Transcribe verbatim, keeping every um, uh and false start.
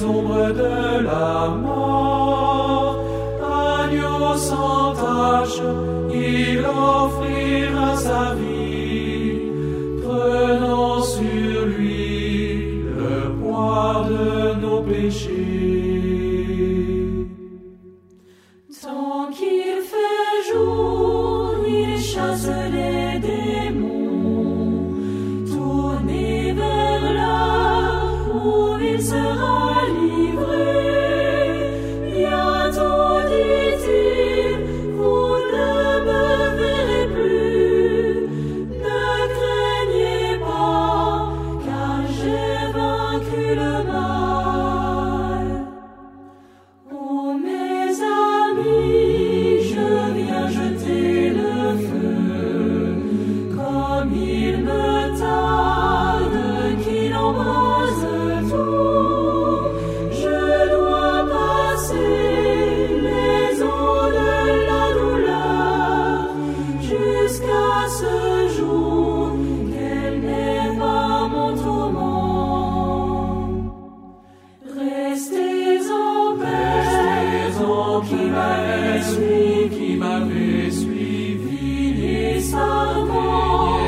les ombres de la mort. Agneau sans tache, il offrira sa vie, prenant sur lui le poids de nos péchés. Tant qu'il fait jour, il chasse les démons. Tournez vers là où il sera livré. Bientôt, dit-il, vous ne me verrez plus. Ne craignez pas, car j'ai vaincu le mal. Oh mes amis, je viens jeter le feu, comme il me tarde qu'il embrase tout. Je dois passer les eaux de la douleur, jusqu'à ce jour qu'elle n'ait pas mon tourment. Restez en paix, Restez en qui m'avait suivi, qui m'avait suivi, et sarment.